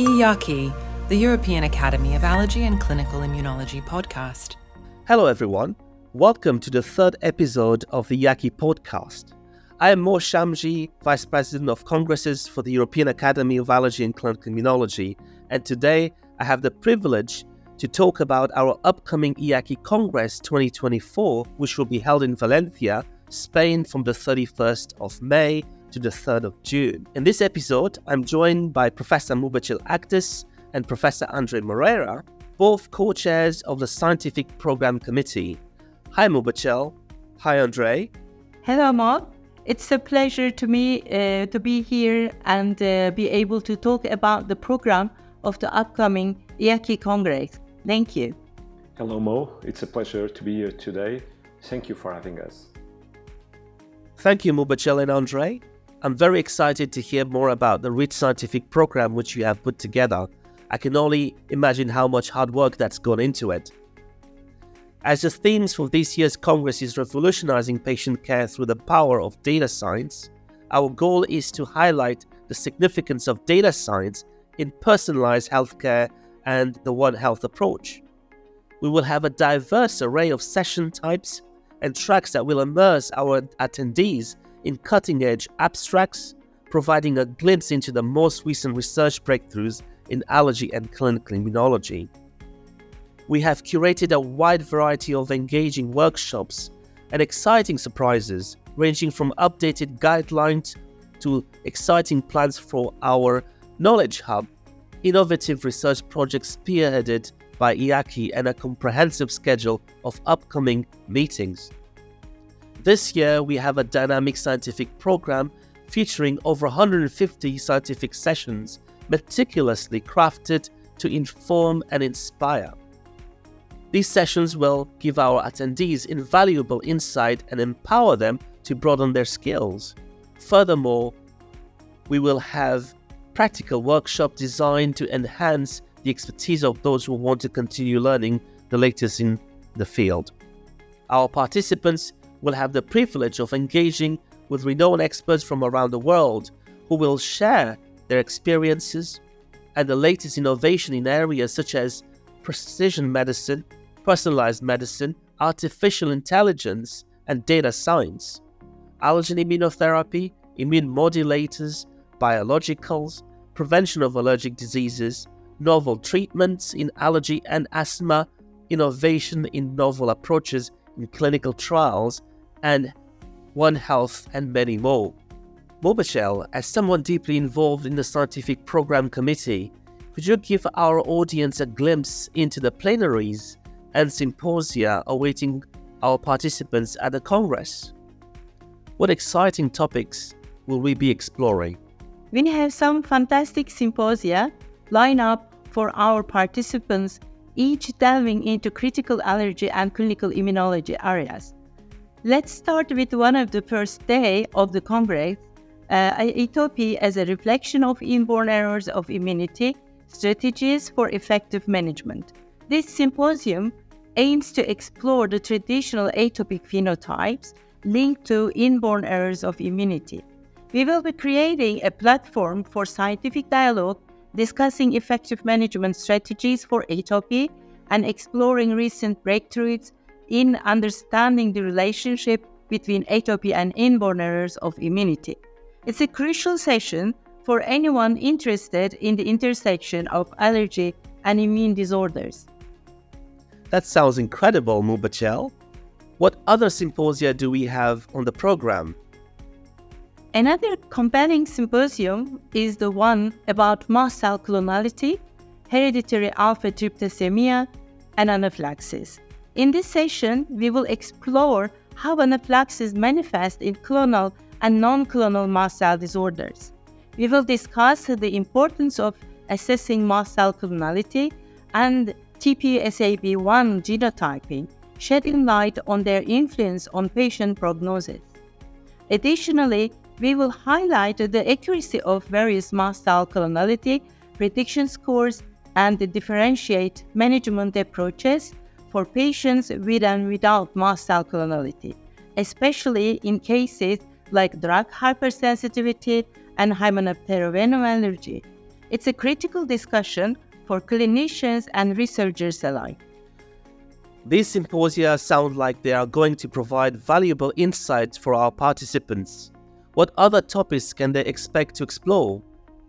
EACI, the European Academy of Allergy and Clinical Immunology podcast. Hello everyone, welcome to the third episode of the EACI podcast. I am Mo Shamji, Vice President of Congresses for the European Academy of Allergy and Clinical Immunology, and today I have the privilege to talk about our upcoming EACI Congress 2024, which will be held in Valencia, Spain from the 31st of May to the 3rd of June. In this episode, I'm joined by Professor Mubachil Akdis and Professor Andre Moreira, both co-chairs of the Scientific Program Committee. Hi Mubachil. Hi Andre. Hello Mo. It's a pleasure to me to be here and be able to talk about the program of the upcoming EACI Congress. Thank you. Hello Mo. It's a pleasure to be here today. Thank you for having us. Thank you Mubachil and Andre. I'm very excited to hear more about the rich scientific program which you have put together. I can only imagine how much hard work that's gone into it. As the themes for this year's Congress is revolutionizing patient care through the power of data science, our goal is to highlight the significance of data science in personalized healthcare and the One Health approach. We will have a diverse array of session types and tracks that will immerse our attendees in cutting-edge abstracts, providing a glimpse into the most recent research breakthroughs in allergy and clinical immunology. We have curated a wide variety of engaging workshops and exciting surprises, ranging from updated guidelines to exciting plans for our Knowledge Hub, innovative research projects spearheaded by EACI, and a comprehensive schedule of upcoming meetings. This year, we have a dynamic scientific program featuring over 150 scientific sessions meticulously crafted to inform and inspire. These sessions will give our attendees invaluable insight and empower them to broaden their skills. Furthermore, we will have practical workshops designed to enhance the expertise of those who want to continue learning the latest in the field. Our participants will have the privilege of engaging with renowned experts from around the world who will share their experiences and the latest innovation in areas such as precision medicine, personalized medicine, artificial intelligence, and data science, allergen immunotherapy, immune modulators, biologicals, prevention of allergic diseases, novel treatments in allergy and asthma, innovation in novel approaches in clinical trials, and One Health, and many more. Mubachil, as someone deeply involved in the Scientific Program Committee, could you give our audience a glimpse into the plenaries and symposia awaiting our participants at the Congress? What exciting topics will we be exploring? We have some fantastic symposia lined up for our participants, each delving into critical allergy and clinical immunology areas. Let's start with one of the first day of the Congress, Atopy as a reflection of inborn errors of immunity, strategies for effective management. This symposium aims to explore the traditional atopic phenotypes linked to inborn errors of immunity. We will be creating a platform for scientific dialogue, discussing effective management strategies for atopy and exploring recent breakthroughs in understanding the relationship between atopy and inborn errors of immunity. It's a crucial session for anyone interested in the intersection of allergy and immune disorders. That sounds incredible, Mubachil. What other symposia do we have on the program? Another compelling symposium is the one about mast cell clonality, hereditary alpha tryptophanemia, and anaphylaxis. In this session, we will explore how anaphylaxis manifests in clonal and non-clonal mast cell disorders. We will discuss the importance of assessing mast cell clonality and TP-SAB1 genotyping, shedding light on their influence on patient prognosis. Additionally, we will highlight the accuracy of various mast cell clonality prediction scores and differentiate management approaches for patients with and without mast cell clonality, especially in cases like drug hypersensitivity and hymenopterovenom allergy. It's a critical discussion for clinicians and researchers alike. These symposia sound like they are going to provide valuable insights for our participants. What other topics can they expect to explore?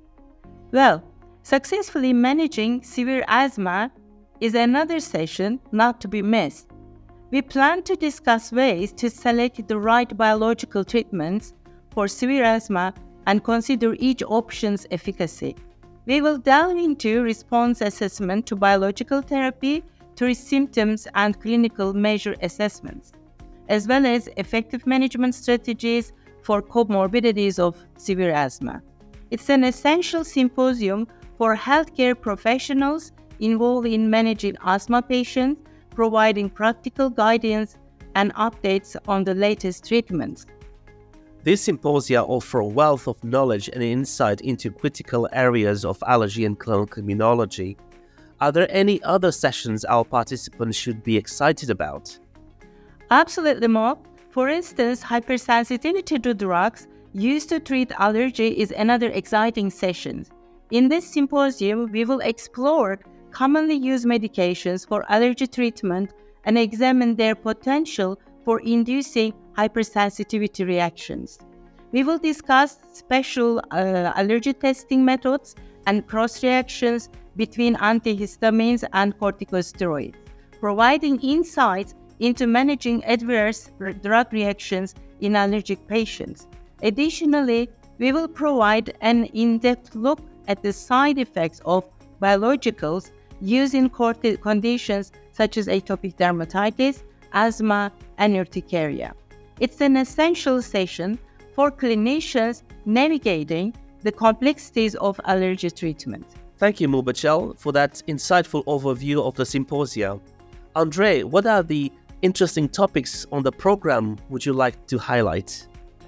Well, successfully managing severe asthma is another session not to be missed. We plan to discuss ways to select the right biological treatments for severe asthma and consider each option's efficacy. We will delve into response assessment to biological therapy through symptoms and clinical measure assessments, as well as effective management strategies for comorbidities of severe asthma. It's an essential symposium for healthcare professionals involved in managing asthma patients, providing practical guidance and updates on the latest treatments. These symposia offer a wealth of knowledge and insight into critical areas of allergy and clinical immunology. Are there any other sessions our participants should be excited about? Absolutely, Mo. For instance, hypersensitivity to drugs used to treat allergy is another exciting session. In this symposium, we will explore commonly used medications for allergy treatment and examine their potential for inducing hypersensitivity reactions. We will discuss special allergy testing methods and cross-reactions between antihistamines and corticosteroids, providing insights into managing adverse drug reactions in allergic patients. Additionally, we will provide an in-depth look at the side effects of biologicals used in conditions such as atopic dermatitis, asthma, and urticaria. It's an essential session for clinicians navigating the complexities of allergy treatment. Thank you, Mubachel, for that insightful overview of the symposia. Andre, what are the interesting topics on the program would you like to highlight?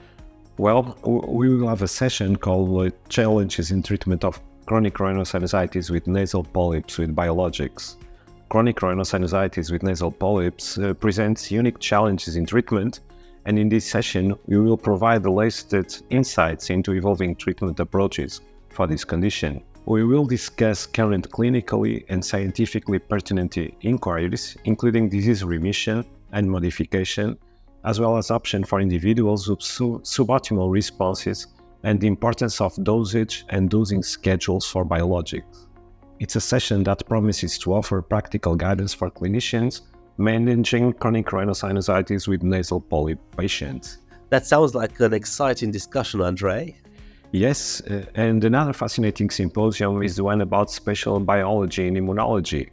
Well, we will have a session called Challenges in Treatment of Chronic Rhinosinusitis with Nasal Polyps with Biologics. Chronic rhinosinusitis with nasal polyps presents unique challenges in treatment, and in this session we will provide the latest insights into evolving treatment approaches for this condition. We will discuss current clinically and scientifically pertinent inquiries, including disease remission and modification, as well as options for individuals with suboptimal responses and the importance of dosage and dosing schedules for biologics. It's a session that promises to offer practical guidance for clinicians managing chronic rhinosinusitis with nasal polyp patients. That sounds like an exciting discussion, Andre. Yes, and another fascinating symposium is the one about spatial biology and immunology.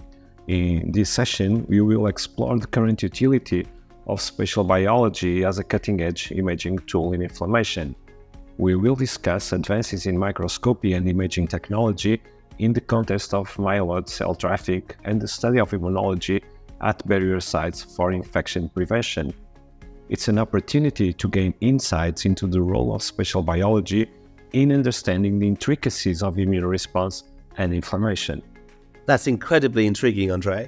In this session, we will explore the current utility of spatial biology as a cutting-edge imaging tool in inflammation. We will discuss advances in microscopy and imaging technology in the context of myeloid cell traffic and the study of immunology at barrier sites for infection prevention. It's an opportunity to gain insights into the role of spatial biology in understanding the intricacies of immune response and inflammation. That's incredibly intriguing, Andre.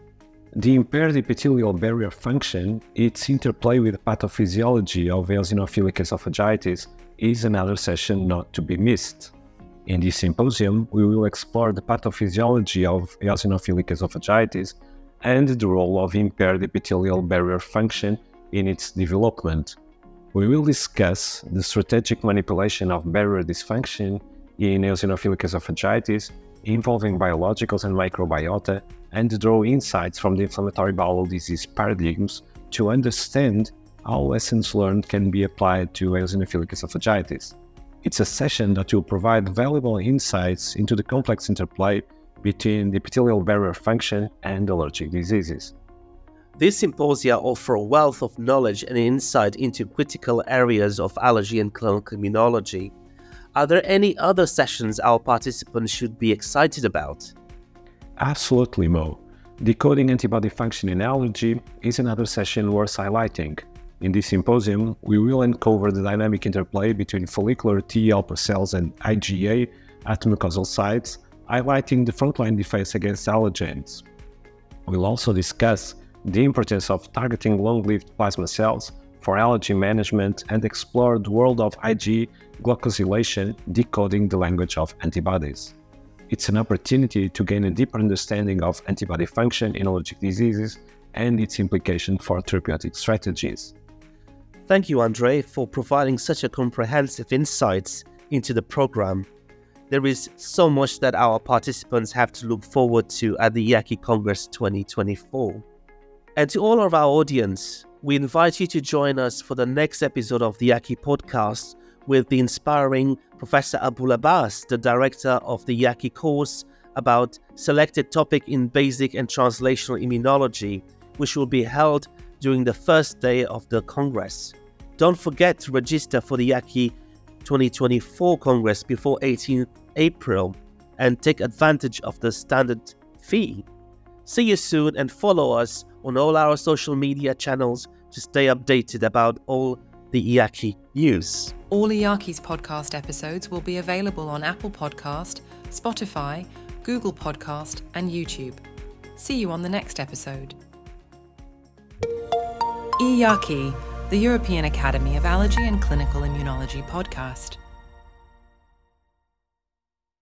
The impaired epithelial barrier function, its interplay with the pathophysiology of eosinophilic esophagitis, is another session not to be missed. In this symposium, we will explore the pathophysiology of eosinophilic esophagitis and the role of impaired epithelial barrier function in its development. We will discuss the strategic manipulation of barrier dysfunction in eosinophilic esophagitis involving biologicals and microbiota, and draw insights from the inflammatory bowel disease paradigms to understand how lessons learned can be applied to eosinophilic esophagitis. It's a session that will provide valuable insights into the complex interplay between the epithelial barrier function and allergic diseases. These symposia offer a wealth of knowledge and insight into critical areas of allergy and clinical immunology. Are there any other sessions our participants should be excited about? Absolutely, Mo. Decoding antibody function in allergy is another session worth highlighting. In this symposium, we will uncover the dynamic interplay between follicular T helper cells and IgA at mucosal sites, highlighting the frontline defense against allergens. We'll also discuss the importance of targeting long-lived plasma cells for allergy management and explore the world of IgE glycosylation, decoding the language of antibodies. it's an opportunity to gain a deeper understanding of antibody function in allergic diseases and its implication for therapeutic strategies. Thank you, Andre, for providing such a comprehensive insights into the program. There is so much that our participants have to look forward to at the EAACI Congress 2024. And to all of our audience, we invite you to join us for the next episode of the EAACI podcast with the inspiring Professor Abul Abbas, the director of the EAACI course about selected topic in basic and translational immunology, which will be held during the first day of the Congress. Don't forget to register for the EAACI 2024 Congress before 18 April and take advantage of the standard fee. See you soon and follow us on all our social media channels to stay updated about all the EAACI news. All EAACI's podcast episodes will be available on Apple Podcast, Spotify, Google Podcast, and YouTube. See you on the next episode. EAACI, the European Academy of Allergy and Clinical Immunology podcast.